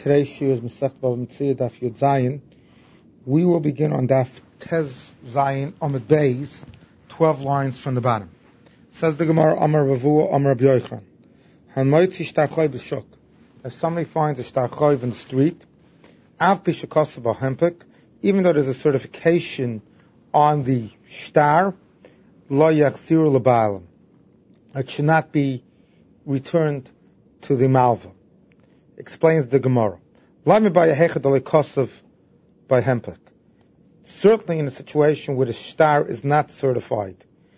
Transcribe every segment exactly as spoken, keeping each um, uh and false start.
Today's shiur is Masechet Bava Metzia Daf Yud Zayin. We will begin on Daf Tez Zayin Amud Beis, twelve lines from the bottom. Says the Gemara, Amar Ravua, Amar Rabbi Yochanan. Hamoitzi shtar choiv b'shuk. If somebody finds a shtar choiv in the street, av b'shukasa b'hempik, even though there's a certification on the shtar, lo yachziru l'ba'alim. It should not be returned to the malva. Explains the Gemara. Certainly in a situation where the shtar is not certified,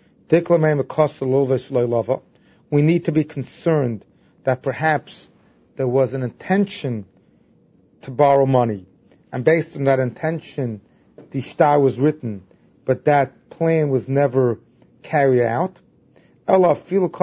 we need to be concerned that perhaps there was an intention to borrow money, and based on that intention, the shtar was written, but that plan was never carried out. But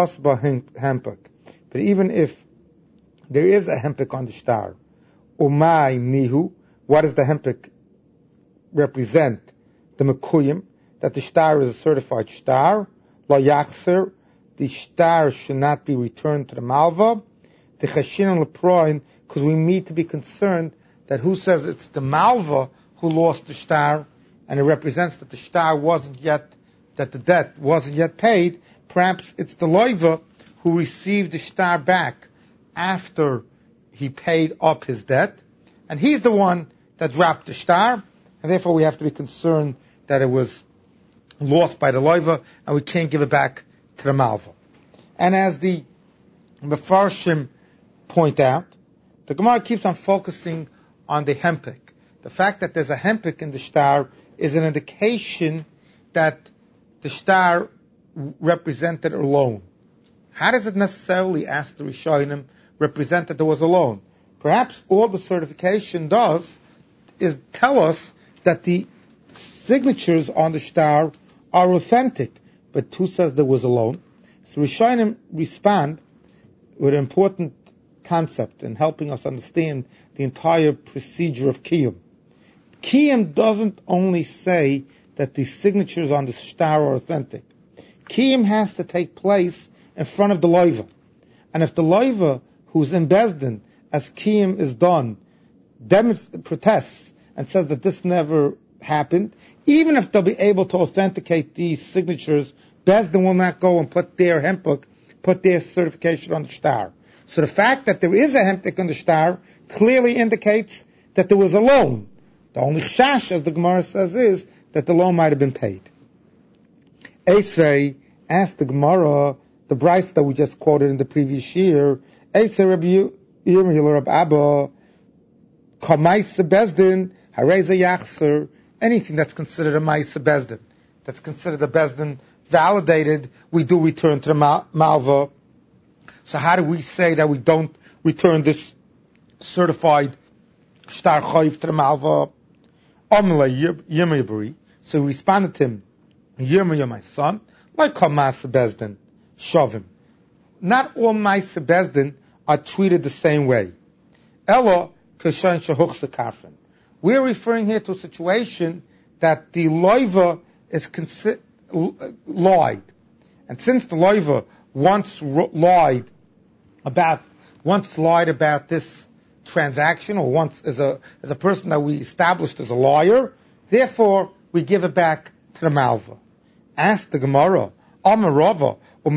even if there is a hempik on the shtar, umay nihu, what does the hempik represent? The mekuyim, that the shtar is a certified shtar. Lo yachser, the shtar should not be returned to the malva. The chashin leproin, because we need to be concerned that who says it's the malva who lost the shtar, and it represents that the shtar wasn't yet, that the debt wasn't yet paid. Perhaps it's the loiva who received the shtar back after he paid up his debt, and he's the one that dropped the shtar, and therefore we have to be concerned that it was lost by the loiva, and we can't give it back to the malva. And as the Mefarshim point out, the Gemara keeps on focusing on the hempik. The fact that there's a hempik in the shtar is an indication that the shtar represented a loan. How does it necessarily, ask the Rishonim, represent that there was a loan? Perhaps all the certification does is tell us that the signatures on the shtar are authentic, but who says there was a loan? So Rishonim respond with an important concept in helping us understand the entire procedure of Kiyum. Kiyum doesn't only say that the signatures on the shtar are authentic. Kiyum has to take place in front of the loiva. And if the loiva who's in Bezdin, as Kiyum is done, demonst- protests and says that this never happened, even if they'll be able to authenticate these signatures, Bezdin will not go and put their hempuk, put their certification on the shtar. So the fact that there is a hempuk on the shtar clearly indicates that there was a loan. The only chash, as the Gemara says, is that the loan might have been paid. Esrei asked the Gemara, the Bryce that we just quoted in the previous year, Esrei Rabbi Yirmiyah Rabbi Abba, Kamaisa Bezdin, Hareza Yachser, anything that's considered a Maisa Bezdin, that's considered a Bezdin validated, we do return to the mal- Malva. So how do we say that we don't return this certified Shtar Choiv to the Malva? Amla Yirmiyah. So he responded to him, Yirmiyah, my son, like Kamasa Bezdin, Shavim. Not all Maisa Bezdin are treated the same way. Ella Kashan Shahuchsa Kafrin. We're referring here to a situation that the loiva is consi- lied. And since the loiva once ro- lied about, once lied about this transaction, or once as a, as a person that we established as a liar, therefore we give it back to the malva. Ask the Gemara, Amarava,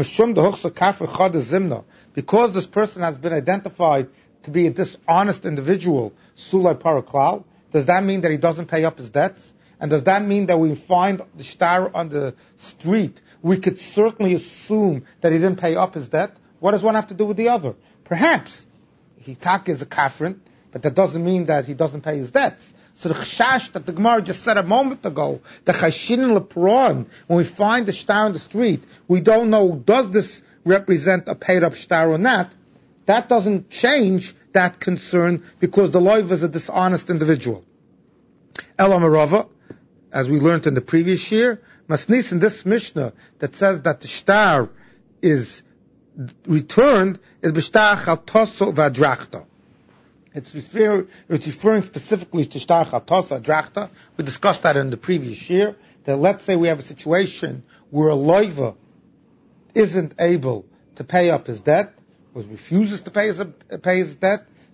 because this person has been identified to be a dishonest individual, Sulai Paraklal, does that mean that he doesn't pay up his debts? And does that mean that we find the shtar on the street, we could certainly assume that he didn't pay up his debt? What does one have to do with the other? Perhaps he tak is a kafrin, but that doesn't mean that he doesn't pay his debts. So the chashash that the Gemara just said a moment ago, the chashin lepron, when we find the shtar on the street, we don't know, does this represent a paid up shtar or not? That doesn't change that concern because the loiv is a dishonest individual. Elam Arava, as we learned in the previous year, Masnis in this Mishnah that says that the shtar is returned is b'shtar chaltoso v'adrachta. It's referring, it's referring specifically to shtar chaltoso v'adrachta. We discussed that in the previous year, that let's say we have a situation where a loiva isn't able to pay up his debt, or refuses to pay his, pay his debt,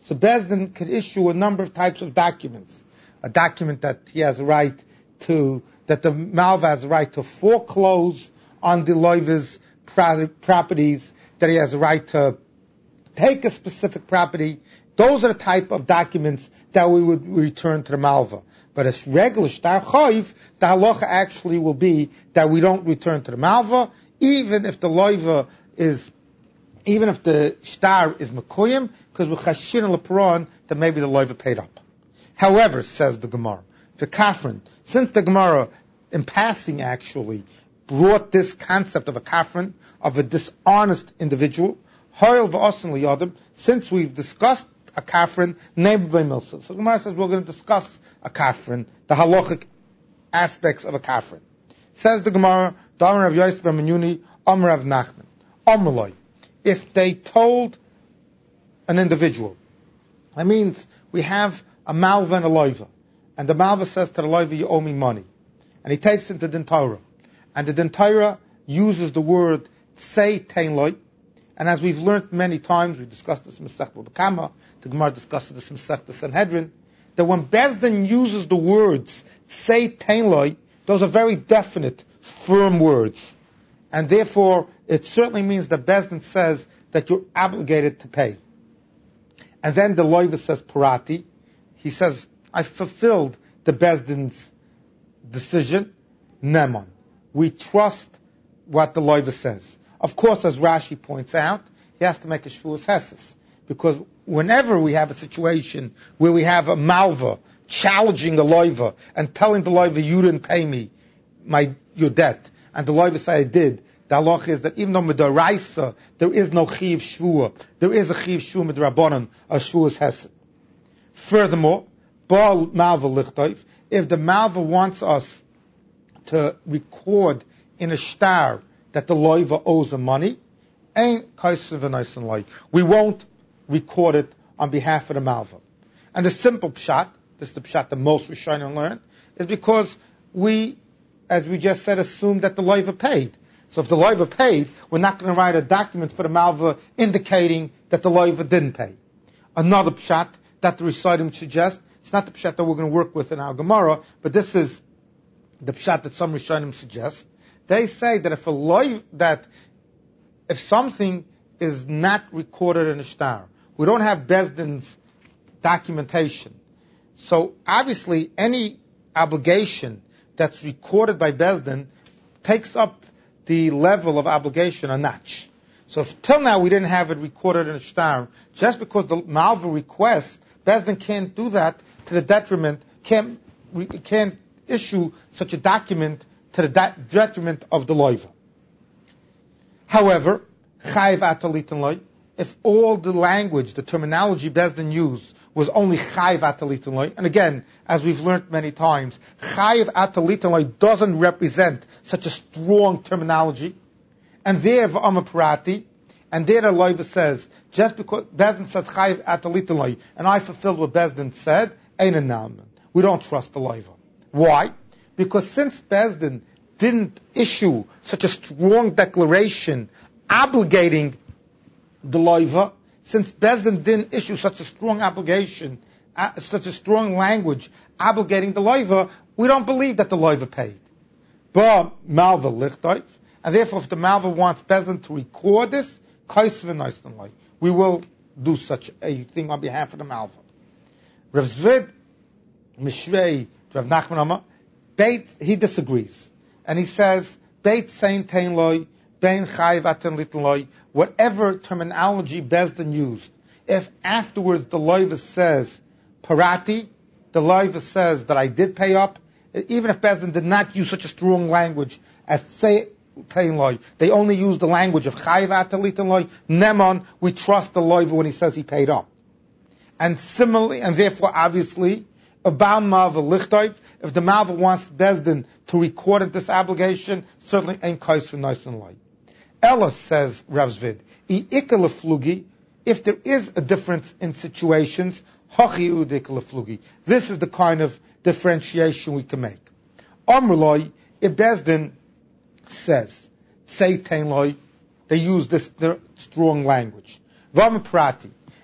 So Bezdin could issue a number of types of documents. A document that he has a right to, that the Malva has a right to foreclose on the Loiva's pro- properties, that he has a right to take a specific property. Those are the type of documents that we would return to the Malva. But as regular shtar chayv, the halacha actually will be that we don't return to the Malva, even if the Loiva is, even if the shtar is mekuyim, because we're chashin al that maybe the Loiva paid up. However, says the Gemara, the kafran, since the Gemara, in passing actually, brought this concept of a kafran, of a dishonest individual, hoil v'asan liyadim, since we've discussed a kafran, named by Milsa. So the Gemara says we're going to discuss a kafran, the halachic aspects of a kafran. Says the Gemara, Damar Rav Yosef ben Menuni, Amar Rav Nachman, Amrloi, if they told an individual, that means we have a malva and a loiva, and the malva says to the loiva, you owe me money, and he takes it to the Din Torah, and the Din Torah uses the word tzei tein loi, and as we've learned many times, we discussed this in Masechta B'Kama, the Gemara discussed this in Masechta Sanhedrin, that when Bezdin uses the words tzei tein loi, those are very definite, firm words, and therefore it certainly means that Bezdin says that you're obligated to pay. And then the loiva says parati. He says, I fulfilled the Bezdin's decision. Neman. We trust what the loiva says. Of course, as Rashi points out, he has to make a shvuas heses. Because whenever we have a situation where we have a malva challenging a loiva and telling the loiva, you didn't pay me my your debt, and the loiva say I did, the halach is that even though midaraisa, there is no chiv shvua, there is a chiv shvua midrabanan, a shvuas hesed. Furthermore, bal malva lichtayv, if the malva wants us to record in a shtar that the loiva owes him money, ain't kaisin v'naisin loy, we won't record it on behalf of the malva. And the simple pshat, this is the pshat that most Rishonim learn, is because we, as we just said, assume that the loiva paid. So if the loiva paid, we're not going to write a document for the malva indicating that the loiva didn't pay. Another pshat that the Rishonim suggest, it's not the pshat that we're going to work with in our Gemara, but this is the pshat that some Rishonim suggest. They say that if a loiva, that if something is not recorded in a shtar, we don't have Bezdin's documentation. So obviously any obligation that's recorded by Bezdin takes up the level of obligation a notch. So if till now we didn't have it recorded in a shtar, just because the malva requests, Bezdin can't do that to the detriment, can't, can't issue such a document to the de- detriment of the loiva. However, chayiv atalitin loy, if all the language, the terminology Bezdin used was only chayiv atalitin loy, and again, as we've learned many times, chayiv atalitin loy doesn't represent such a strong terminology, and there v'amar parati, and there the loiva says, just because Bezdin says chayiv atalitin loy, and I fulfilled what Bezdin said, ein nalman. We don't trust the loiva. Why? Because since Bezdin didn't issue such a strong declaration obligating the loiva, since Bezdin didn't issue such a strong obligation, uh, such a strong language obligating the loiva, we don't believe that the loiva paid. But malva lichtayv, and therefore if the malva wants Bezdin to record this, we will do such a thing on behalf of the malva. Rav Zvid Mishrei Rav Nachman Amar, Beit, he disagrees. And he says, Beit Sein Tein Loi, Bein Chayiv Aten Litin Loi, whatever terminology Bezdin used, if afterwards the loiva says, Parati, the loiva says that I did pay up, even if Bezdin did not use such a strong language as say Tein Loi, they only use the language of Chayiv Aten Litin Loi, Nemon, we trust the loiva when he says he paid up. And similarly, and therefore obviously, about malva lichtayv, if the malva wants Bezdin to record this obligation, certainly ain't kais for nice and light. Ella says Rav Zvid, I ikala flugi, if there is a difference in situations, hachi ud ikala flugi. This is the kind of differentiation we can make. Amrloi, if Bezdin says, say tein loi, they use this strong language. Vam prati,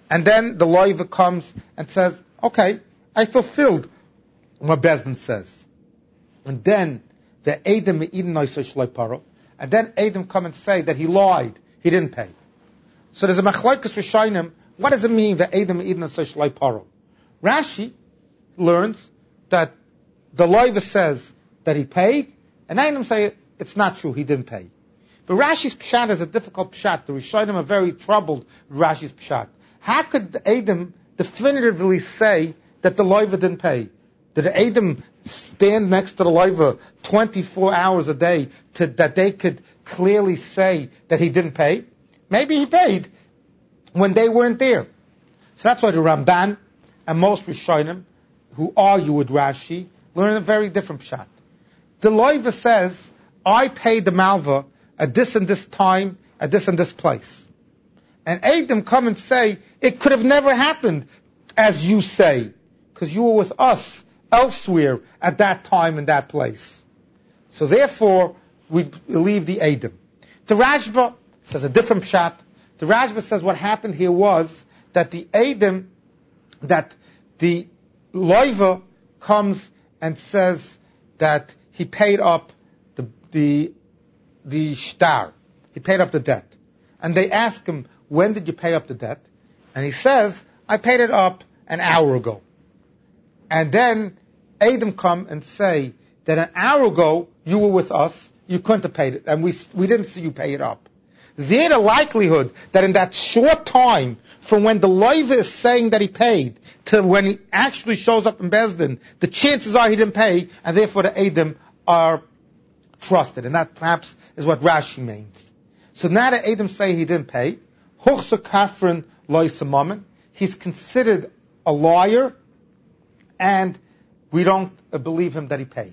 And then the loiva comes and says, okay, I fulfilled what Bezdin says. And then the Edom Me'idin Noisei Shloi Paro, and then Edom come and say that he lied, he didn't pay. So there's a machlokes rishonim. What does it mean that Edom Me'idin Noisei Shloi Paro? Rashi learns that the loiva says that he paid, and Edom say it's not true, he didn't pay. But Rashi's pshat is a difficult pshat. The rishonim are very troubled with Rashi's pshat. How could Edom definitively say that the loiva didn't pay? Did Edom stand next to the loiva twenty-four hours a day to, that they could clearly say that he didn't pay? Maybe he paid when they weren't there. So that's why the Ramban and most Rishonim who argue with Rashi learn a very different pshat. The loiva says, I paid the malva at this and this time, at this and this place. And Edom come and say, it could have never happened as you say, because you were with us elsewhere at that time and that place. So therefore, we believe the Edom. The Rashba says a different pshat. The Rashba says what happened here was that the Edom, that the loiva comes and says that he paid up the the the shtar. He paid up the debt. And they ask him, when did you pay up the debt? And he says, I paid it up an hour ago. And then Edom come and say that an hour ago you were with us, you couldn't have paid it, and we we didn't see you pay it up. There's a likelihood that in that short time from when the loiva is saying that he paid to when he actually shows up in Bezdin, the chances are he didn't pay, and therefore the Edom are trusted. And that perhaps is what Rashi means. So now that Edom say he didn't pay, Huchsa Kafrin Loisamaman, he's considered a liar, and we don't uh, believe him that he paid.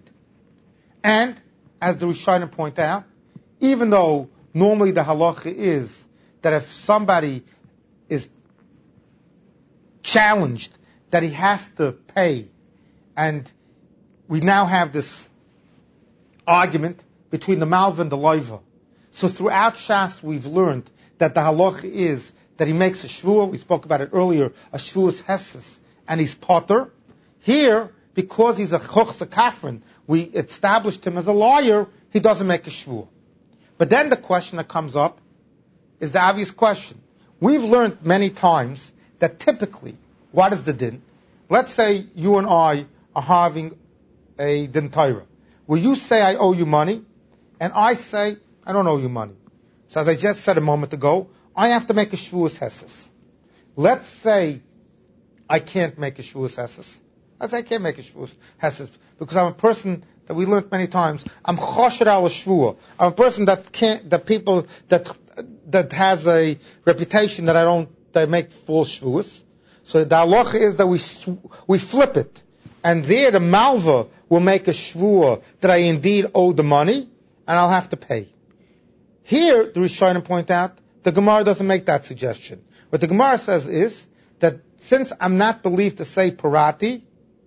And, as the Rishonim point out, even though normally the halacha is that if somebody is challenged that he has to pay, and we now have this argument between the malva and the loiva. So throughout Shas we've learned that the halacha is that he makes a shvua, we spoke about it earlier, a shvuas heses, and he's potter. Here, because he's a chochsa kafrin, we established him as a lawyer, he doesn't make a shvua. But then the question that comes up is the obvious question. We've learned many times that typically, what is the din? Let's say you and I are having a din Torah, where you say I owe you money, and I say I don't owe you money. So as I just said a moment ago, I have to make a shvuas heses. Let's say I can't make a shvuas heses. Let's say I can't make a shvuas heses because I'm a person that we learned many times. I'm chosher al shvua. I'm a person that can't, that people that that has a reputation that I don't, that I make false shvuas. So the halacha is that we we flip it, and there the malva will make a shvua that I indeed owe the money, and I'll have to pay. Here, the Rishonim point out, the Gemara doesn't make that suggestion. What the Gemara says is that since I'm not believed to say parati,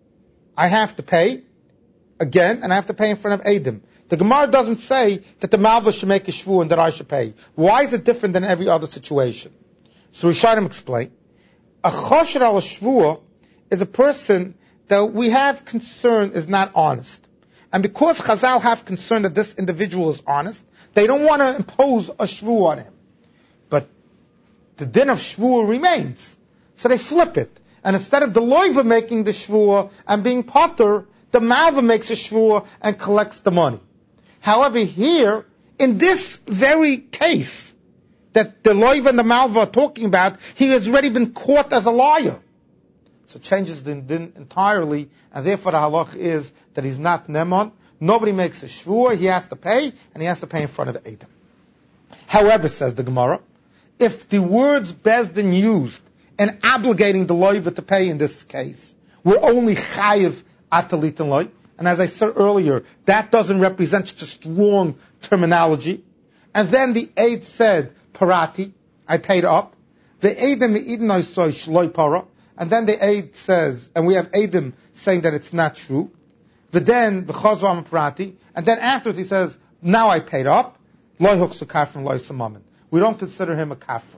I have to pay again, and I have to pay in front of Edom. The Gemara doesn't say that the malva should make a shvu and that I should pay. Why is it different than every other situation? So Rishonim explain. A chosher al shvua is a person that we have concern is not honest. And because Chazal have concern that this individual is honest, they don't want to impose a shvu on him. But the din of shvu remains. So they flip it. And instead of the loiva making the shvu and being potter, the malva makes a shvu and collects the money. However, here, in this very case that the loiva and the malva are talking about, he has already been caught as a liar. So it changes the din entirely, and therefore the halach is that he's not nemon. Nobody makes a shvua, he has to pay, and he has to pay in front of Edom. However, says the Gemara, if the words Bezdin used in obligating the loiva to pay in this case were only chayiv atalit and loy, and as I said earlier, that doesn't represent such a strong terminology, and then the Eid said, parati, I paid up, the Edom idnoi soy shloi para, and then the Eid says, and we have Edom saying that it's not true. But then the Chazam Parati, and then afterwards he says, now I paid up. Loy huksu kafrin loy samamin. We don't consider him a kafrin.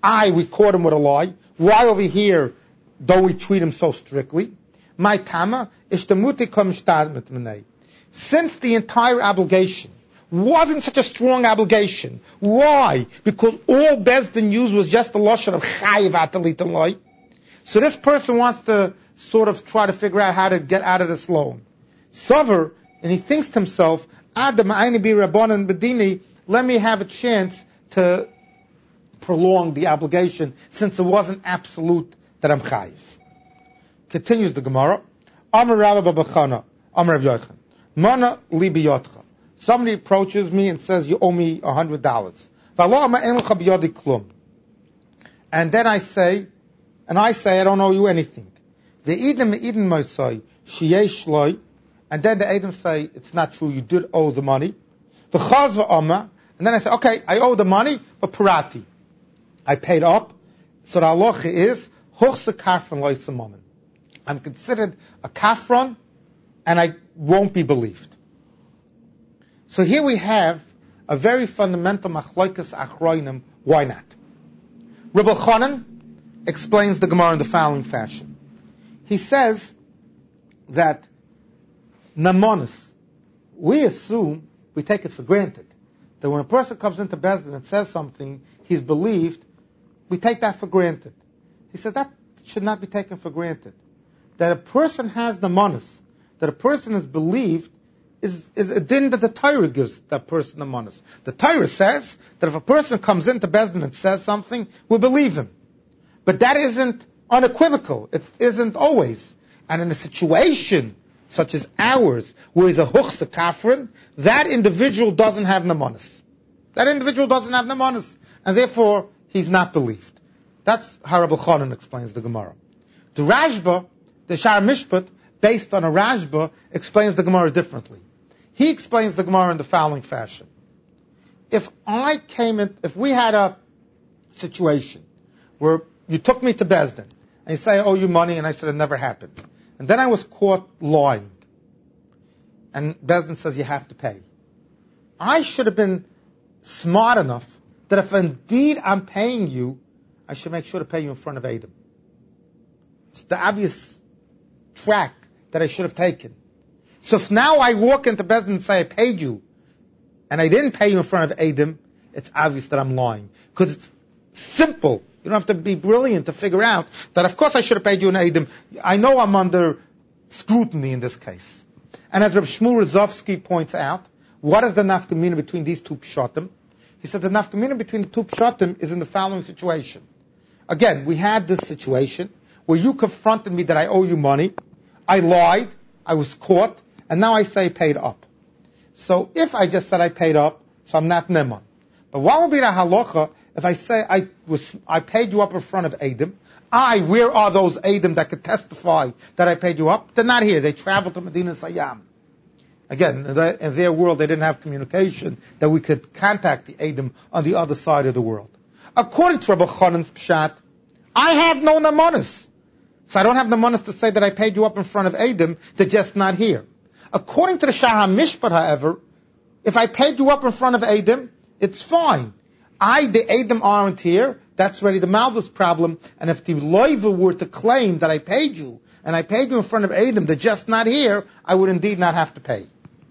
I, we caught him with a lie. Why over here don't we treat him so strictly? My tama is the mutikam shtadmet menei. Since the entire obligation wasn't such a strong obligation, why? Because all Bezdin used was just the lashon of chayiv atalit loy. So this person wants to sort of try to figure out how to get out of this loan. Sover, and he thinks to himself, Adam ayni bi rabbanan bedini, let me have a chance to prolong the obligation since it wasn't absolute that I'm chayiv. Continues the Gemara. Amar Rabba Babachana, Amar Rav Yochanan, Mana li biyotcha. Somebody approaches me and says, you owe me a hundred dollars. And then I say, and I say, I don't owe you anything. And then the Edom say, it's not true, you did owe the money. And then I say, okay, I owe the money, but parati. I paid up. So the halacha is, I'm considered a kafron, and I won't be believed. So here we have a very fundamental machlokes achronim. Why not? Rebbe Chanan explains the Gemara in the following fashion. He says that namonis, we assume, we take it for granted, that when a person comes into Bezdin and says something, he's believed, we take that for granted. He says that should not be taken for granted. That a person has namonis, that a person is believed, is, is a din that the Torah gives that person namonis. The Torah says that if a person comes into Bezdin and says something, we believe him. But that isn't unequivocal. It isn't always. And in a situation such as ours, where he's a huchsa kafrin, that individual doesn't have namonis. That individual doesn't have namonis. And therefore, he's not believed. That's how Rabbi Chanan explains the Gemara. The Rashba, the Shar Mishpat, based on a Rashba, explains the Gemara differently. He explains the Gemara in the following fashion. If I came in, if we had a situation where you took me to Bezdin, and you say, I owe you money, and I said it never happened. And then I was caught lying. And Bezdin says you have to pay. I should have been smart enough that if indeed I'm paying you, I should make sure to pay you in front of Adam. It's the obvious track that I should have taken. So if now I walk into Bezdin and say I paid you, and I didn't pay you in front of Adam, it's obvious that I'm lying. Because it's simple. You don't have to be brilliant to figure out that of course I should have paid you in Adam. I know I'm under scrutiny in this case. And as Reb Shmuel Rozovsky points out, what is the nafkamina between these two pshatim? He said the nafkamina between the two pshatim is in the following situation. Again, we had this situation where you confronted me that I owe you money. I lied. I was caught. And now I say paid up. So if I just said I paid up, so I'm not neman. But what would be the halacha if I say I was I paid you up in front of Adam? I, where are those Adam that could testify that I paid you up? They're not here. They traveled to Medina Sayyam. Again, in, the, in their world, they didn't have communication that we could contact the Adam on the other side of the world. According to Rabbi Chanan's pshat, I have no namonis. So I don't have namonis to say that I paid you up in front of Adam. They're just not here. According to the Shar HaMishpat, however, if I paid you up in front of Adam, it's fine. I, the Adam, aren't here. That's already the Malvis problem. And if the loiva were to claim that I paid you, and I paid you in front of Adam, they're just not here, I would indeed not have to pay.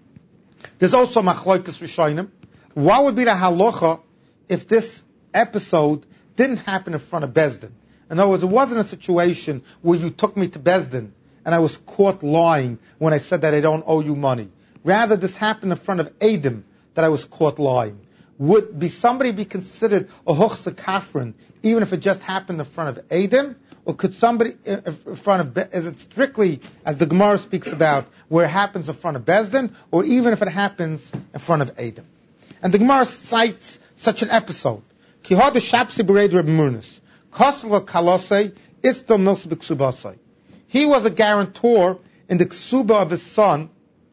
There's also Machlokes Rishonim. What would be the halacha if this episode didn't happen in front of Bezdin? In other words, it wasn't a situation where you took me to Bezdin and I was caught lying when I said that I don't owe you money. Rather, this happened in front of Adam that I was caught lying. Would be somebody be considered a hochsa kafrin even if it just happened in front of Adam? Or could somebody in front of, is it strictly, as the Gemara speaks about, where it happens in front of Bezdin, or even if it happens in front of Adam? And the Gemara cites such an episode. Kihad shapsi bereid Reb Murnus. Kosla kalosei istom milsa b'ksubasei. He was a guarantor in the ksuba of his son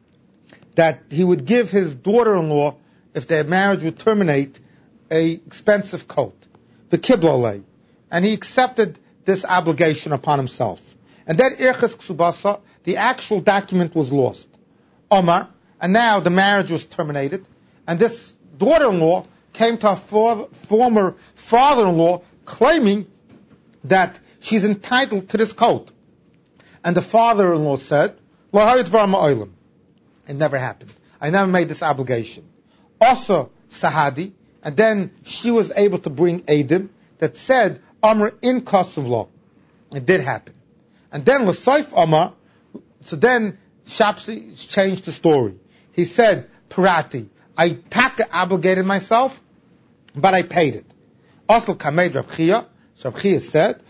that he would give his daughter-in-law, if their marriage would terminate, a expensive coat, the kiblolei. And he accepted this obligation upon himself. And that irchas ksubasa, the actual document was lost. Omar, and now the marriage was terminated, and this daughter-in-law came to her for, former father-in-law claiming that she's entitled to this coat. And the father-in-law said, it never happened. I never made this obligation. Also, Sahadi, and then she was able to bring Eidim that said, Amr in Kosovlo. It did happen. And then L'Saif Amar, so then Shapsi changed the story. He said, Parati, I taka obligated myself, but I paid it. Also, Kamed Rab Chia, so Rab Chia said,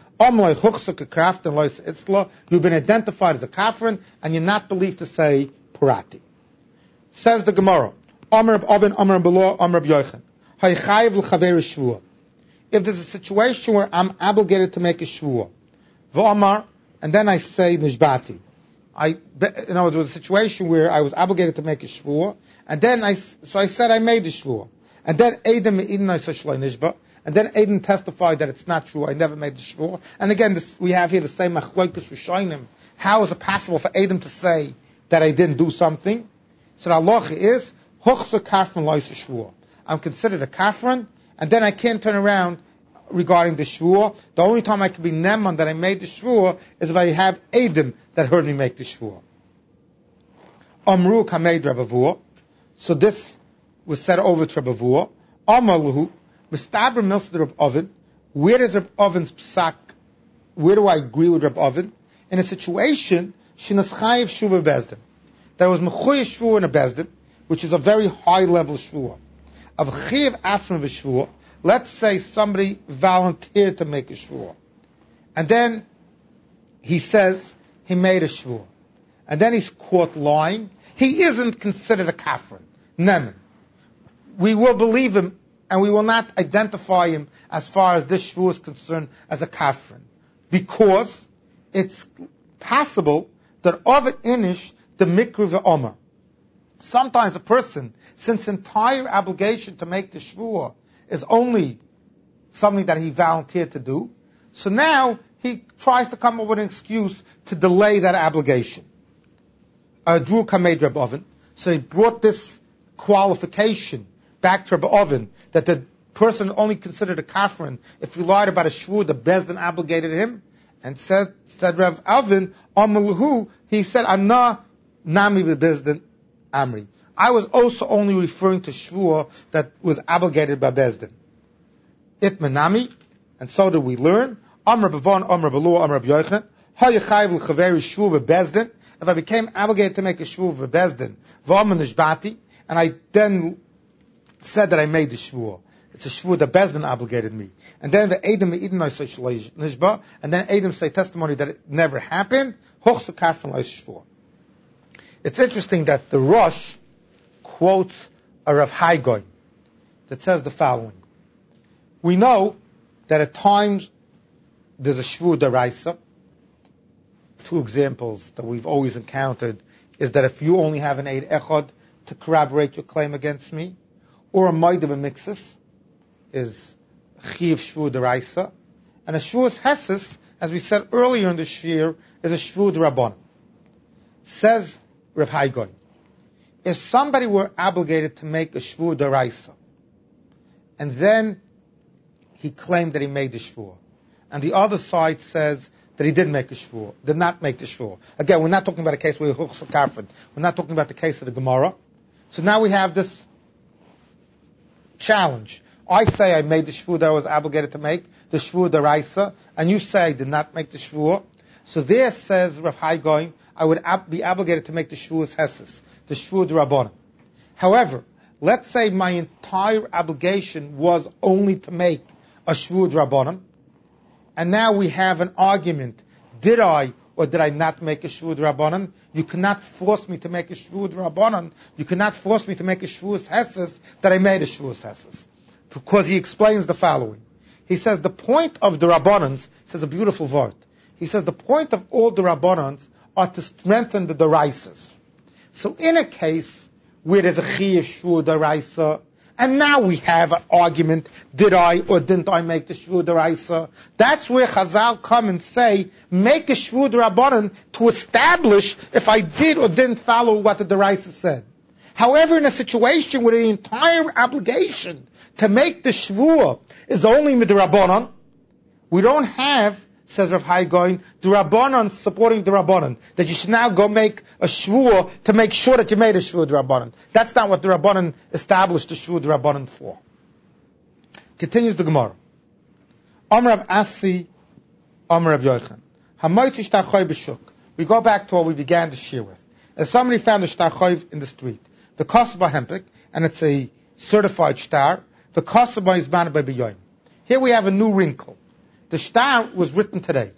you've been identified as a kafran, and you're not believed to say Parati. Says the Gemara, Amr Rab Oven, Amr Rab Beloh, Amr Rab Yoichan. If there's a situation where I'm obligated to make a shvuah, v'amar, and then I say nishbati, I, you know, there was a situation where I was obligated to make a shvuah, and then I, so I said I made the shvuah, and then Eidim me'idin I said shloi nishba, and then Eidim testified that it's not true, I never made the shvuah, and again, this, we have here the same machloikus rishonim. How is it possible for Eidim to say that I didn't do something? So the halacha is, huchsa kafran lois shvuah. I'm considered a kafran, and then I can't turn around regarding the shvuah. The only time I can be neman that I made the shvuah is if I have Eidim that heard me make the shvuah. Amru kameid Rabavua. So this was said over to Rabavua. Amaluhu, Mistabra Milsad Rab Oven. Where is Rab Oven's psak? Where do I agree with Rab Oven? In a situation, Shinas Chayiv Shuva Bezdin. There was Mechuya Shvuah in a Bezdin, which is a very high level shvuah. Of Chiv Atzma V'Shvuah, let's say somebody volunteered to make a shvuah, and then he says he made a shvuah, and then he's caught lying. He isn't considered a kafran, nemen. We will believe him, and we will not identify him as far as this shvuah is concerned as a kafran, because it's possible that Ovid Inish the mikra v'omer. Sometimes a person, since entire obligation to make the shvuah is only something that he volunteered to do, so now he tries to come up with an excuse to delay that obligation. Uh, Drew Kamed Reb Oven, so he brought this qualification back to Reb Oven that the person only considered a kafran if he lied about a shvuah, the bezdin obligated him, and said said Reb Oven, Amalhu, he said, Anna nami bezdin. Amri. I was also only referring to shvuah that was obligated by Bezdin. It menami, and so do we learn. Amr b'von, Amr b'lu, Amr b'yoichan. Hayachayiv l'chaveri shvuah bezdin. If I became obligated to make a shvuah bezdin, v'amr nishbati, and I then said that I made the shvuah. It's a shvuah that Bezdin obligated me. And then the Eidim me'idin I say shloi nishba, and then Eidim say testimony that it never happened. Hochsa kafran lois shvuah. It's interesting that the Rosh quotes a Rav Haigoy that says the following. We know that at times there's a shvuah deraisa. Two examples that we've always encountered is that if you only have an eid echad to corroborate your claim against me, or a moed b'miksus is chiv shvuah deraisa, and a shvuah hesis, as we said earlier in the shir, is a shvuah d'rabbanan. Says Rav Haigoy, if somebody were obligated to make a shvuah deraisa, and then he claimed that he made the shvuah, and the other side says that he did make a shvuah, did not make the shvuah. Again, we're not talking about a case where huchs kafran. We're not talking about the case of the Gemara. So now we have this challenge. I say I made the shvuah that I was obligated to make, the shvuah deraisa, and you say I did not make the shvuah. So there says Rav Haigoy, I would ab- be obligated to make the shvuah's hesis, the shvuah d'rabbanan. However, let's say my entire obligation was only to make a shvuah d'rabbanan, and now we have an argument, did I or did I not make a shvuah d'rabbanan? You cannot force me to make a shvuah d'rabbanan. You cannot force me to make a shvuah's hesis that I made a shvuah's hesis. Because he explains the following. He says the point of the rabbanans, says a beautiful word. He says the point of all the rabbanans are to strengthen the deraisas. So in a case where there's a chiyuv shvuah deraisa, and now we have an argument, did I or didn't I make the shvuah deraisa? That's where Chazal come and say, make a shvuah d'rabbanan to establish if I did or didn't follow what the deraisa said. However, in a situation where the entire obligation to make the shvuah is only midrabbanan, We don't have, says Rav Hai Goin, the Rabbanon supporting the Rabbanon, that you should now go make a shvuah to make sure that you made a shvuah the Rabbanon. That's not what the Rabbanon established the shvuah the Rabbanon for. Continues the Gemara. Amar Rav Asi, Amar Rav Yochanan. Hamoitzi shtar choy b'shuk. We go back to what we began to share with. As somebody found a shtar choy in the street, the kosba hempik, and it's a certified shtar, the kosba is bound by b'yoyim. Here we have a new wrinkle. The shtar was written today.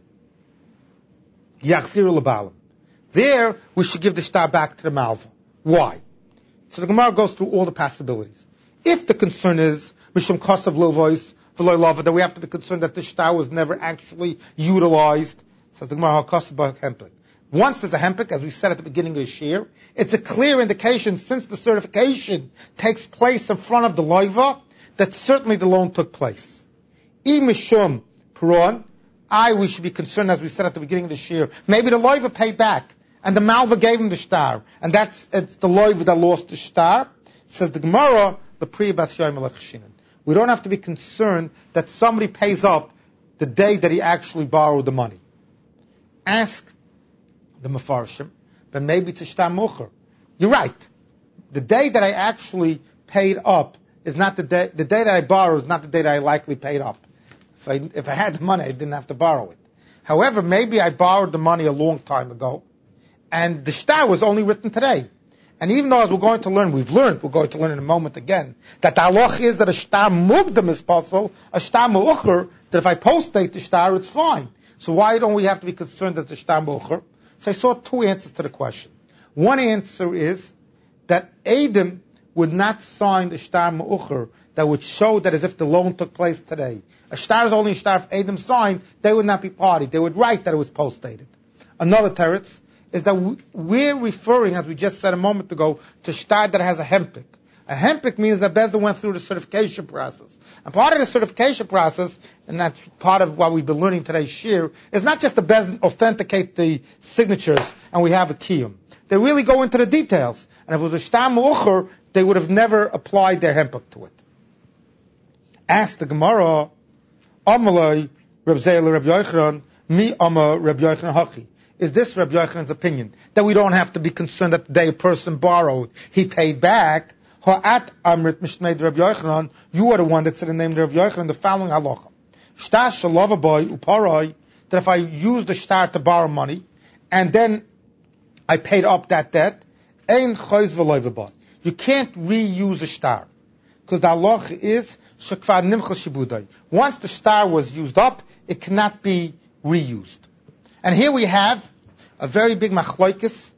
Yachzir l'balam. There, we should give the shtar back to the malva. Why? So the Gemara goes through all the possibilities. If the concern is mishum kosav lovois v'loy lava, that we have to be concerned that the shtar was never actually utilized. So the Gemara kosav hempik. Once there's a hempik, as we said at the beginning of the shir, it's a clear indication, since the certification takes place in front of the loiva, that certainly the loan took place. I mishum Puron, I, we should be concerned, as we said at the beginning of the shir, maybe the loiva paid back, and the malva gave him the shtar, and that's it's the loiva that lost the shtar. Says the Gemara, the priya bas yoyim alech shinin. We don't have to be concerned that somebody pays up the day that he actually borrowed the money. Ask the mefarshim, but maybe it's a shtar mocher. You're right. The day that I actually paid up is not the day, the day that I borrowed is not the day that I likely paid up. If I, if I had the money, I didn't have to borrow it. However, maybe I borrowed the money a long time ago, and the shtar was only written today. And even though, as we're going to learn, we've learned, we're going to learn in a moment again, that the halach is that a shtar mugdam is possible, a shtar me'ucher, that if I post-date the shtar, it's fine. So why don't we have to be concerned that the shtar me'ucher? So I saw two answers to the question. One answer is that Adam would not sign the shtar me'ucher that would show that as if the loan took place today. A shtar is only a shtar if Adam signed, they would not be party. They would write that it was post-dated. Another teretz is that we're referring, as we just said a moment ago, to shtar that has a hempik. A hempik means that Bezdin went through the certification process. And part of the certification process, and that's part of what we've been learning today's shir, is not just the Bezdin authenticate the signatures and we have a kiyum. They really go into the details. And if it was a shtar me'ucher, they would have never applied their hempik to it. Ask the Gemara, Amalai, Reb Zayla, Reb Yochanan, Mi Ama, Reb Yochanan Haki. Is this Reb Yochanan's opinion? That we don't have to be concerned that the day a person borrowed, he paid back. Ha'at Amrit Mishmeid Reb Yochanan, you are the one that said the name of Reb Yochanan, the following halacha. Shtar shalavaboy uparoi, that if I use the shtar to borrow money, and then I paid up that debt, ein choiz v'loivaboy. You can't reuse a shtar. Because the halacha is, once the shtar was used up, it cannot be reused. And here we have a very big machlokes,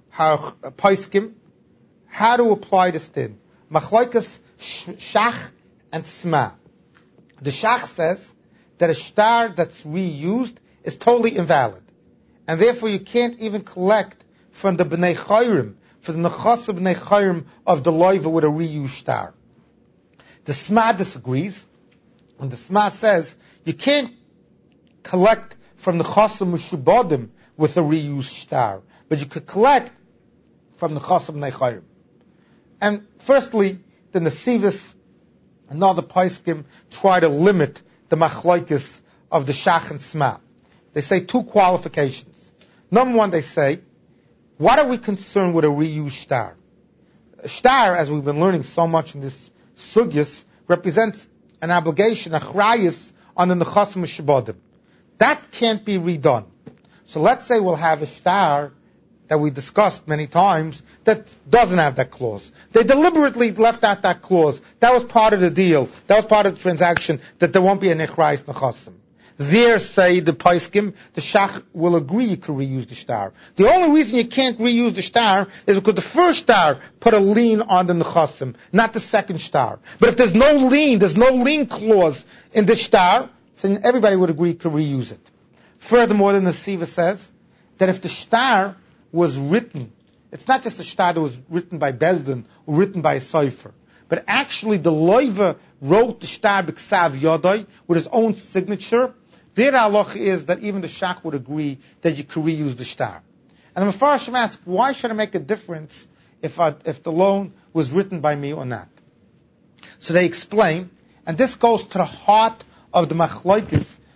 paiskim, how to apply this din. Machlokes shach and sma. The shach says that a shtar that's reused is totally invalid. And therefore you can't even collect from the bnei chayrim, from the nechas of bnei chayrim of the loiva with a reused shtar. The Sma disagrees, and the Sma says you can't collect from the Chasam Mushubadim with a reused shtar, but you could collect from the Chasam Neichayim. And firstly, the Nesivis and other Paiskim try to limit the machlokes of the Shach and Sma. They say two qualifications. Number one, they say, what are we concerned with a reused shtar? A shtar, as we've been learning so much in this sugyas, represents an obligation, a chrayis, on the nechas mishabodim. That can't be redone. So let's say we'll have a shtar that we discussed many times that doesn't have that clause. They deliberately left out that clause. That was part of the deal. That was part of the transaction, that there won't be a nechrayis nechasim. There, say the paiskim, the shach will agree you can reuse the shtar. The only reason you can't reuse the shtar is because the first shtar put a lien on the nechasim, not the second shtar. But if there's no lien, there's no lien clause in the shtar, then everybody would agree you can reuse it. Furthermore, the Nesiva says that if the shtar was written, it's not just a shtar that was written by Bezdin or written by a Sofer, but actually the loiva wrote the shtar b'ksav yodai with his own signature. Their halacha is that even the shach would agree that you could reuse the shtar. And the Mefarshim asks, why should it make a difference if I, if the loan was written by me or not? So they explain, and this goes to the heart of the machlokes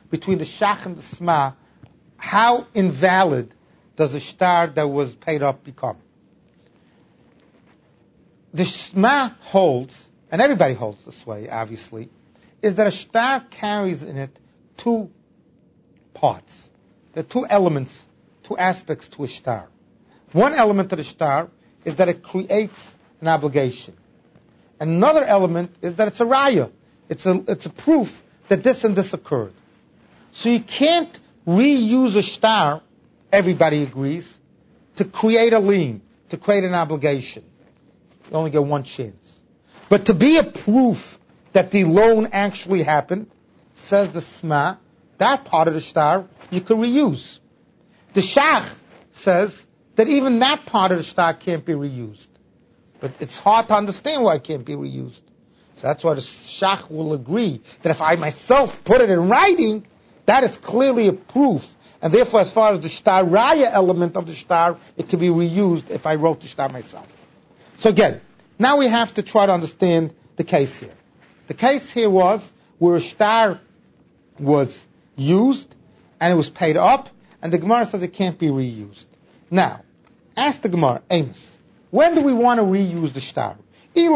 between the shach and the sma, how invalid does a shtar that was paid up become? The sma holds, and everybody holds this way, obviously, is that a shtar carries in it two parts. There are two elements, two aspects to a shtar. One element of the shtar is that it creates an obligation. Another element is that it's a raya. It's a, it's a proof that this and this occurred. So you can't reuse a shtar, everybody agrees, to create a lien, to create an obligation. You only get one chance. But to be a proof that the loan actually happened, says the Sma, that part of the shtar you can reuse. The Shach says that even that part of the shtar can't be reused. But it's hard to understand why it can't be reused. So that's why the Shach will agree that if I myself put it in writing, that is clearly a proof. And therefore, as far as the shtar raya element of the shtar, it can be reused if I wrote the shtar myself. So again, now we have to try to understand the case here. The case here was where a shtar was used and it was paid up, and the Gemara says it can't be reused. Now, ask the Gemara, Amos, when do we want to reuse the shtar? Do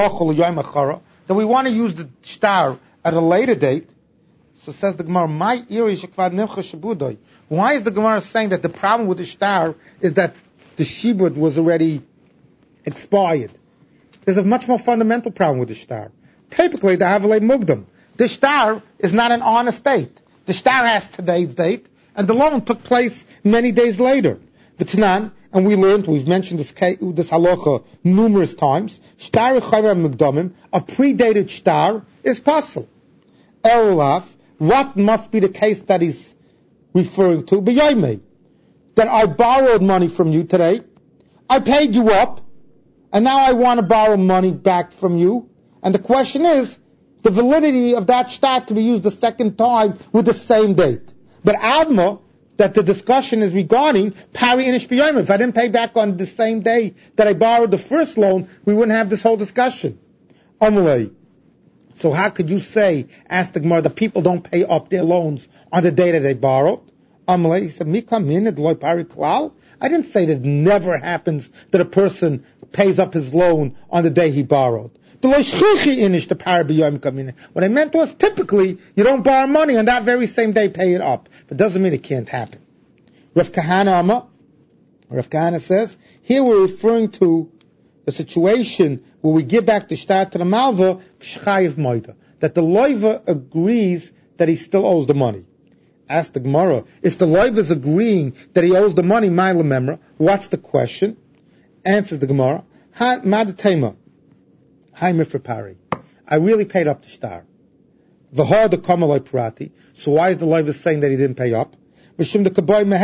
we want to use the shtar at a later date? So says the Gemara, my why is the Gemara saying that the problem with the shtar is that the shibud was already expired? There's a much more fundamental problem with the shtar. Typically, the Havalei Mugdam. The shtar is not an honest date. The shtar has today's date, and the loan took place many days later. The Tanan, and we learned, we've mentioned this this halacha numerous times, shtar chayva mugdamim, a predated shtar, is possible. Elulaf, what must be the case that he's referring to? B'yayme, that I borrowed money from you today, I paid you up, and now I want to borrow money back from you, and the question is, the validity of that shtar to be used the second time with the same date. But Adma, that the discussion is regarding pari inish b'yayme. If I didn't pay back on the same day that I borrowed the first loan, we wouldn't have this whole discussion. Amalei. So how could you say, ask the Gemara, the people don't pay up their loans on the day that they borrowed? Amalei, he said, Mika min loy pari klal. I didn't say that it never happens that a person pays up his loan on the day he borrowed. What I meant was, typically, you don't borrow money on that very same day, pay it up. But doesn't mean it can't happen. Rav Kahana Amma, Rav Kahana says, here we're referring to a situation where we give back the shtar to the malva, p'shchayiv moida, that the loiva agrees that he still owes the money. Ask the Gemara, if the loiva is agreeing that he owes the money, ma'ila memra, what's the question? Answers the Gemara, ha madatema. Hi, Mifra Pari. I really paid up the shtar. V'har the kamaloi parati. So why is the loiva saying that he didn't pay up? He wants to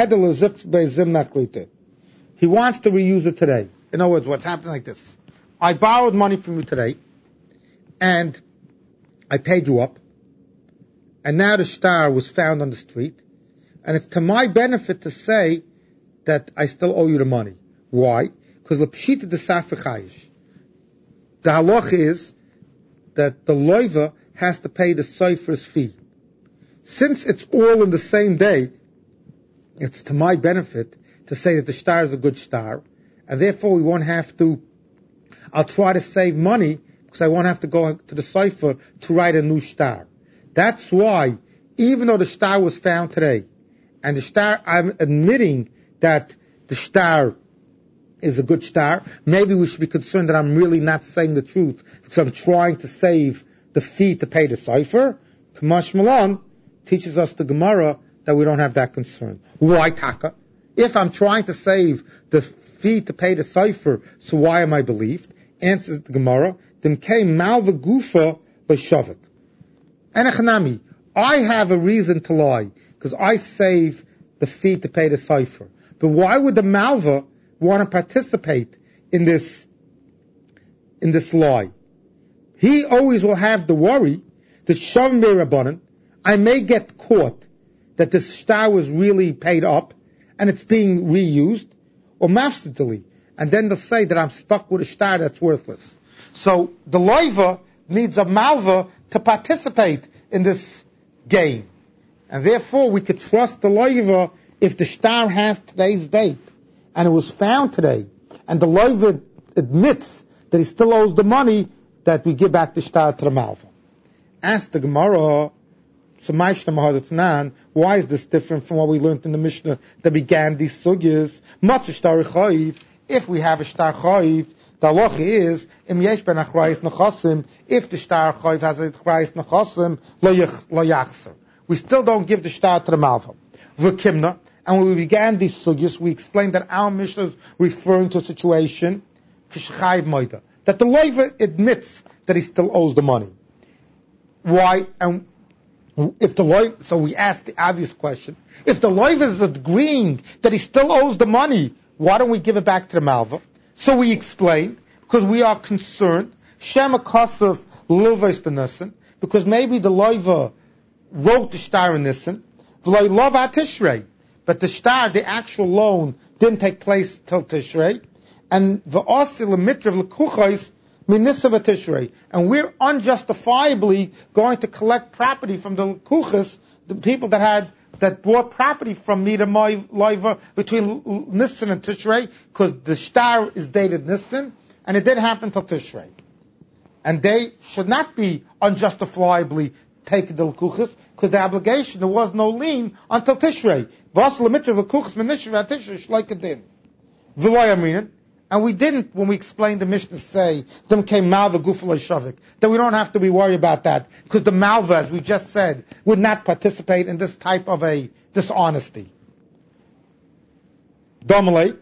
reuse it today. In other words, what's happening like this. I borrowed money from you today, and I paid you up, and now the shtar was found on the street, and it's to my benefit to say that I still owe you the money. Why? Because the pshita de safra chayish. The halach is that the loiva has to pay the sofer's fee. Since it's all in the same day, it's to my benefit to say that the shtar is a good shtar, and therefore we won't have to, I'll try to save money because I won't have to go to the sofer to write a new shtar. That's why, even though the shtar was found today, and the shtar, I'm admitting that the shtar is a good shtar, maybe we should be concerned that I'm really not saying the truth because I'm trying to save the fee to pay the sofer. Kamash Malan teaches us the Gemara that we don't have that concern. Why taka? If I'm trying to save the fee to pay the sofer, so why am I believed? Answers the Gemara, Dem came malva gufa b'shavik. Enechanami, I have a reason to lie because I save the fee to pay the sofer. But why would the malva want to participate in this in this lie? He always will have the worry that Shavim Rabbanan, I may get caught that the shtar was really paid up and it's being reused, or mafsidali, and then they'll say that I'm stuck with a shtar that's worthless. So the loiva needs a malva to participate in this game. And therefore, we could trust the loiva if the shtar has today's date, and it was found today, and the loiva admits that he still owes the money, that we give back the shtar to the malva. Ask the Gemara, why is this different from what we learned in the Mishnah that began these sugyas? If we have a shtar chayiv, the halacha is, im yesh ben achrayis nechasim, if the shtar chayiv has a achrayis nechasim, lo yachzer. We still don't give the shtar to the malva. V'kimna, and when we began these sugyas, we explained that our Mishnah is referring to a situation, k'shchayiv moida, that the loiva admits that he still owes the money. Why? And if the loiva, so we asked the obvious question, if the loiva is agreeing that he still owes the money, why don't we give it back to the malva? So we explained, because we are concerned, Shema Kosov Lilvais B'Nissen, because maybe the loiva wrote the shtar in Nissen, V'loi Lova Tishrei, but the shtar, the actual loan, didn't take place till Tishrei, and V'osi L'mitrav L'kuchais Minissa V'Tishrei, and we're unjustifiably going to collect property from the L'kuchas, the people that had that bought property from me to my loiva between Nisan and Tishrei, because the shtar is dated Nisan, and it didn't happen till Tishrei. And they should not be unjustifiably taken to L'kuchas, because the obligation, there was no lien until Tishrei. And we didn't, when we explained the Mishnah, say, them came malva gufalei shavik, that we don't have to be worried about that, because the malva, as we just said, would not participate in this type of a dishonesty. Domale,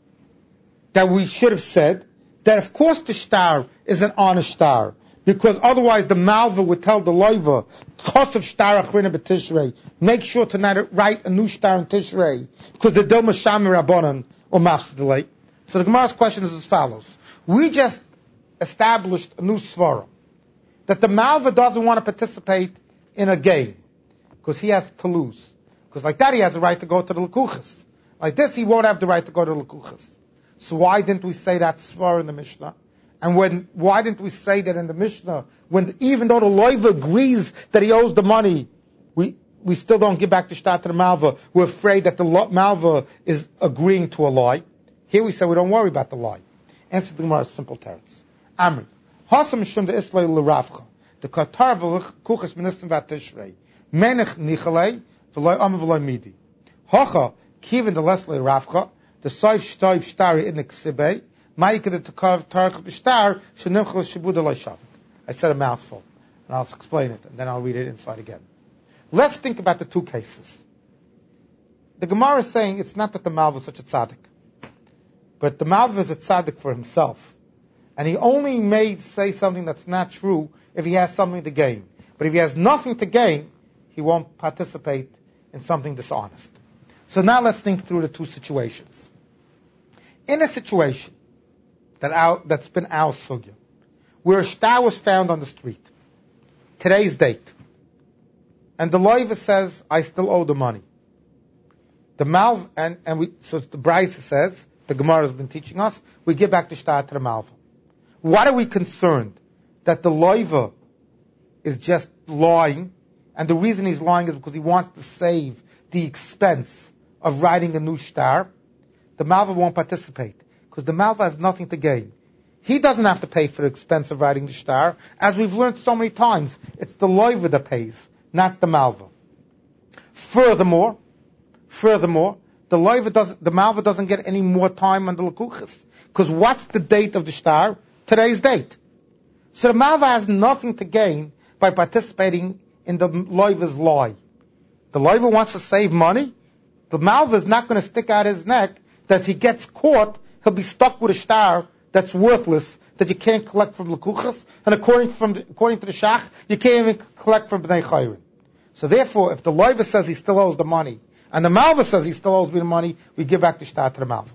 that we should have said, that of course the shtar is an honest shtar, because otherwise the malva would tell the loiva, kos of shtar achrina b'tishrei, make sure to not write a new shtar in Tishrei, because the dilma shamir rabbanan or mafsidalei. So the Gemara's question is as follows. We just established a new svara, that the malva doesn't want to participate in a game, because he has to lose. Because like that he has the right to go to the L'kuchas. Like this he won't have the right to go to the L'kuchas. So why didn't we say that svara in the Mishnah? And when, why didn't we say that in the Mishnah, when even though the loiva agrees that he owes the money, we, we still don't give back the shtar to the malva, we're afraid that the lo- malva is agreeing to a lie. Here we say we don't worry about the lie. Answer the Gemara's simple teretz. Amri. Hasam shum de islay l'ravcha. The katar v'lich kuchas ministim v'atishrei. Menech nichalei v'loi am v'loi midi. Hacha kivin de leslay ravcha. The soif shtoiv shtari in the ksibei. Ma'ikad tekav tarch b'shtar shenimchal shibud alay shavik. I said a mouthful. And I'll explain it. And then I'll read it inside again. Let's think about the two cases. The Gemara is saying it's not that the malva is such a tzaddik. But the malva is a tzaddik for himself. And he only may say something that's not true if he has something to gain. But if he has nothing to gain, he won't participate in something dishonest. So now let's think through the two situations. In a situation that our, that's been our sugya, where a shtar was found on the street, today's date, and the loiva says, I still owe the money. The malva, and, and we, so the Braisa says, the Gemara has been teaching us, we give back the shtar to the malva. What are we concerned? That the loiva is just lying, and the reason he's lying is because he wants to save the expense of writing a new shtar. The malva won't participate, because the malva has nothing to gain. He doesn't have to pay for the expense of writing the shtar. As we've learned so many times, it's the loiva that pays, not the malva. Furthermore, furthermore, The loiva doesn't, the malva doesn't get any more time on the l'kuchas. Because what's the date of the shtar? Today's date. So the malva has nothing to gain by participating in the loiva's lie. The loiva wants to save money. The malva is not going to stick out his neck that if he gets caught, he'll be stuck with a shtar that's worthless, that you can't collect from l'kuchas. And according, from, according to the shach, you can't even collect from b'nei chayrin. So therefore, if the loiva says he still owes the money, and the malva says he still owes me the money, we give back the shtar to the malva.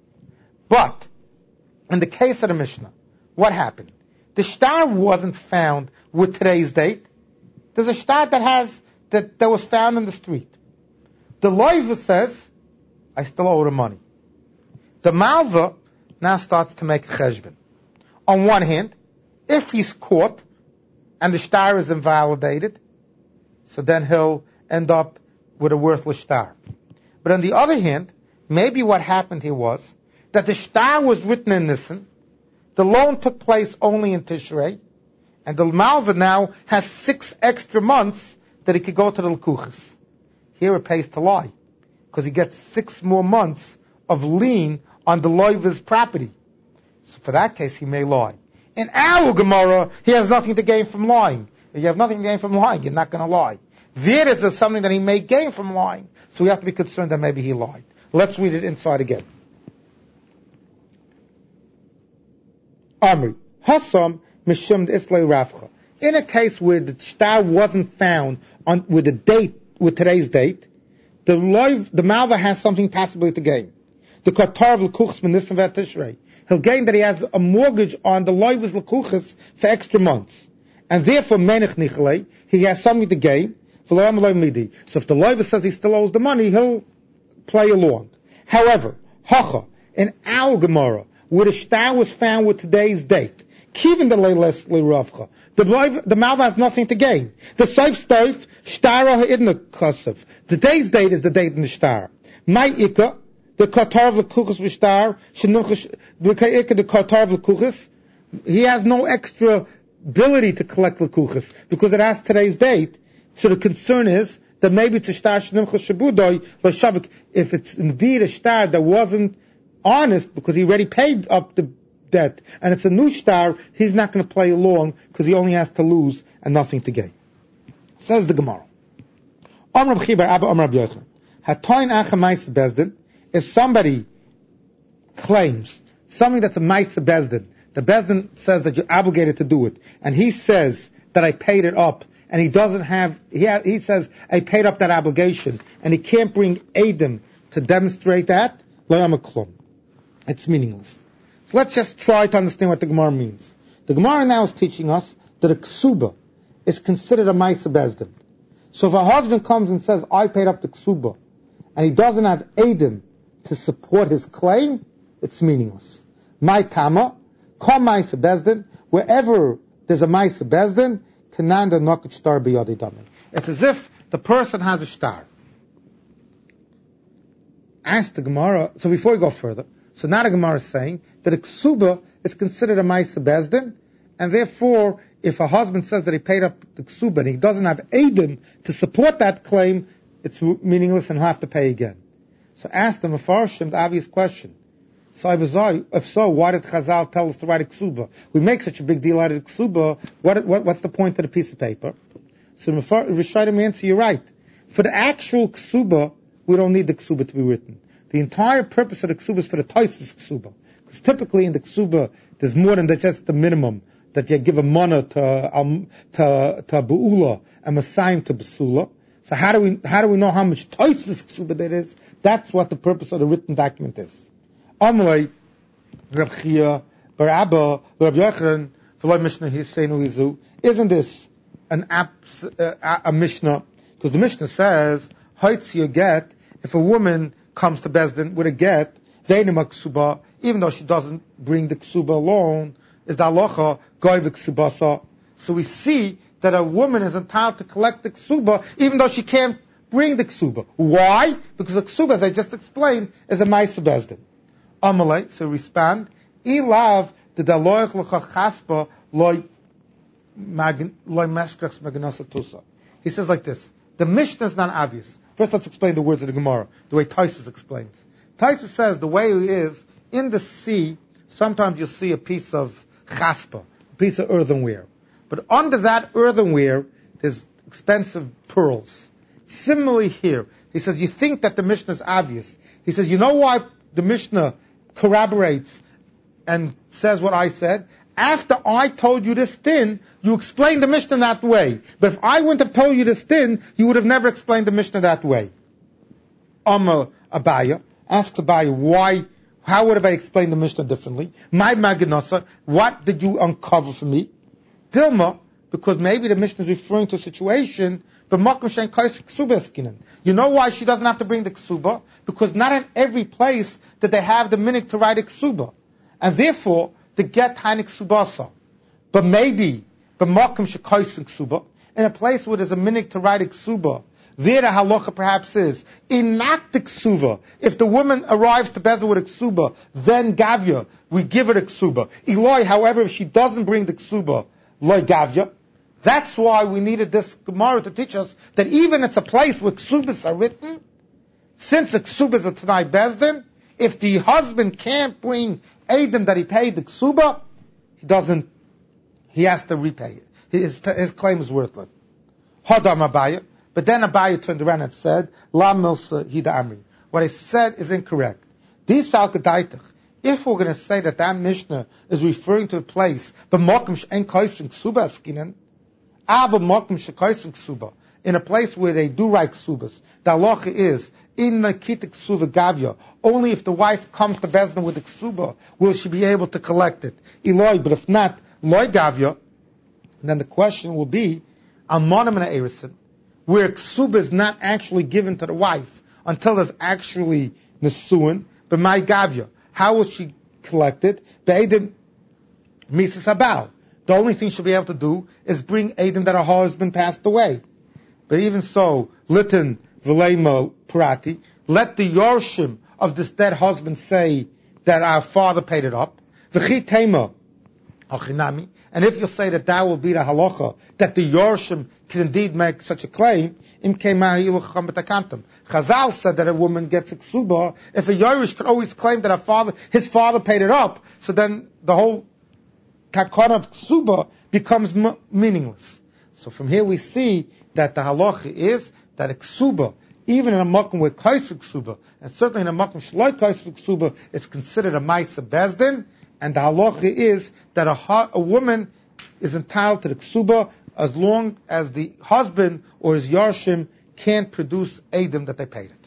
But, in the case of the Mishnah, what happened? The shtar wasn't found with today's date. There's a shtar that has, that, that was found in the street. The loiva says, I still owe the money. The malva now starts to make a cheshbon. On one hand, if he's caught, and the shtar is invalidated, so then he'll end up with a worthless star. But on the other hand, maybe what happened here was that the star was written in Nisan, the loan took place only in Tishrei, and the Malva now has six extra months that he could go to the Lekuchas. Here it pays to lie, because he gets six more months of lien on the Loiva's property. So for that case, he may lie. In our Gemara, he has nothing to gain from lying. If you have nothing to gain from lying, you're not going to lie. There is something that he may gain from lying, so we have to be concerned that maybe he lied. Let's read it inside again. Amri, Hassam Mishum Islay Rafcha. In a case where the star wasn't found on with the date, with today's date, the loiv, the Malva has something possibly to gain. The Qatar L'kuchas Menisim V'Tishrei. He'll gain that he has a mortgage on the loiv's L'kuchas for extra months. And therefore, Menich Nichlei, he has something to gain. So if the loiv says he still owes the money, he'll play along. However, Hacha, in our Gemara, where the star was found with today's date, Kivin the Leiles Leiravcha, the loiv, the Malva has nothing to gain. The Seif Stoif, Shtara Ha'idna Kasav. Today's date is the date in the star. My Ika, the Qatar L'kuchas V'Shtar, the Qatar L'kuchas, he has no extra ability to collect L'kuchas, because it has today's date. So the concern is that maybe it's a star Shnimcha Shabudoy, L'Shavik, if it's indeed a star that wasn't honest, because he already paid up the debt, and it's a new star, he's not going to play along, because he only has to lose and nothing to gain. Says the Gemara. Amr B'chibar Abba Amr B'yochel. Hatoin Acha Maisa Bezdin. If somebody claims something that's a Maisa Bezdin, the Bezdin says that you're obligated to do it, and he says that I paid it up, and he doesn't have, he, ha, he says, I paid up that obligation, and he can't bring Adam to demonstrate that, lo yama klum. It's meaningless. So let's just try to understand what the Gemara means. The Gemara now is teaching us that a ksuba is considered a Maisa Bezdin. So if a husband comes and says, I paid up the ksuba, and he doesn't have Adam to support his claim, it's meaningless. My tama, come Maisa Bezdin, wherever there's a Maisa Bezdin, Kananda Nokit Shtar B'Yadi Dami. It's as if the person has a star. Ask the Gemara, so before we go further, so now the Gemara is saying that a ksuba is considered a Maisa Bezdin, and therefore, if a husband says that he paid up the ksuba and he doesn't have Adam to support that claim, it's meaningless and he'll have to pay again. So ask the Mefarshim the obvious question. So if so, why did Chazal tell us to write a ksuba? We make such a big deal out of the ksuba. What, what, what's the point of the piece of paper? So the Rishonim answer, you're right. For the actual ksuba, we don't need the ksuba to be written. The entire purpose of the ksuba is for the Tosfos ksuba. Because typically in the ksuba, there's more than just the minimum that you give a mana to um, to to Be'ula and Masayim to Besula. So how do we how do we know how much Tosfos ksuba that is? That's what the purpose of the written document is. Amalei, Reb Chia, Bar Abba, Reb Yochanan, V'loi Mishnah Hiseinu Hizu. Isn't this an abs, uh, a Mishnah? Because the Mishnah says, Hoitzi a get, if a woman comes to Bezdin with a get, Veinima ksuba, even though she doesn't bring the ksuba alone, is the halacha goy v'ksubasa. So we see that a woman is entitled to collect the ksuba, even though she can't bring the ksuba. Why? Because the ksuba, as I just explained, is a Maisa Bezdin. Amalei, so respond, ilav the daloich l'cha chaspa loy meshkachs magnasa tusa. He says like this, the Mishnah is not obvious. First let's explain the words of the Gemara, the way Taisus explains. Taisus says the way it is, in the sea, sometimes you'll see a piece of chaspa, a piece of earthenware. But under that earthenware, there's expensive pearls. Similarly here, he says, you think that the Mishnah is obvious. He says, you know why the Mishnah corroborates and says what I said? After I told you this din, you explained the Mishnah that way. But if I wouldn't have told you this din, you would have never explained the Mishnah that way. Amma Abaya asks Abaya, why, how would have I explained the Mishnah differently? My Maganasa, what did you uncover for me? Dilma, because maybe the Mishnah is referring to a situation, but Makom Shen Kais Ksuba Eskinen. You know why she doesn't have to bring the Ksuba? Because not in every place that they have the minute to write a Ksuba. And therefore, to get Tainik Subasa. But maybe, but Makom Shekais Ksuba, in a place where there's a minute to write a Ksuba, There the halacha perhaps is, in not the ksuba, if the woman arrives to Bezdin with a ksuba, then gavya, we give her the ksuba. Eloi, however, if she doesn't bring the ksuba, loy gavya. That's why we needed this Gemara to teach us that even it's a place where ksubas are written, since the ksubas are Tanai Bezdin, if the husband can't bring Eidim that he paid the ksuba, he doesn't, he has to repay it. His, his claim is worthless. Hadam Abaya. But then Abaya turned around and said, La milsa hida amri. What I said is incorrect. If we're going to say that that Mishnah is referring to a place, but mokum she'en koisrin ksuba askinan, aber mokum she'koisrin ksuba, in a place where they do write ksubas, the halacha is, in the kita ksuba gavya, only if the wife comes to Bezdin with the ksuba, will she be able to collect it. Eloi, but if not, loy gavya, then the question will be, almonim and erison, where ksuba is not actually given to the wife until there's actually nesuin, but my gavya, how will she collect it? Be'edim misas habal. The only thing she'll be able to do is bring edim that her husband passed away. But even so, litin v'leima parati, let the yorshim of this dead husband say that our father paid it up. V'chi tema achinami. And if you'll say that that will be the halacha, that the yorshim can indeed make such a claim, im Chazal said that a woman gets a ksuba. If a yorish could always claim that her father, his father paid it up, so then the whole takon of ksuba becomes m- meaningless. So from here we see that the halacha is that a ksuba, even in a makom with kaisvik ksuba, and certainly in a makom shloi kaisvik ksuba, it's considered a ma'isa bezdin, and the halacha is that a, a woman is entitled to the ksuba as long as the husband or his yarshim can't produce edim that they paid it.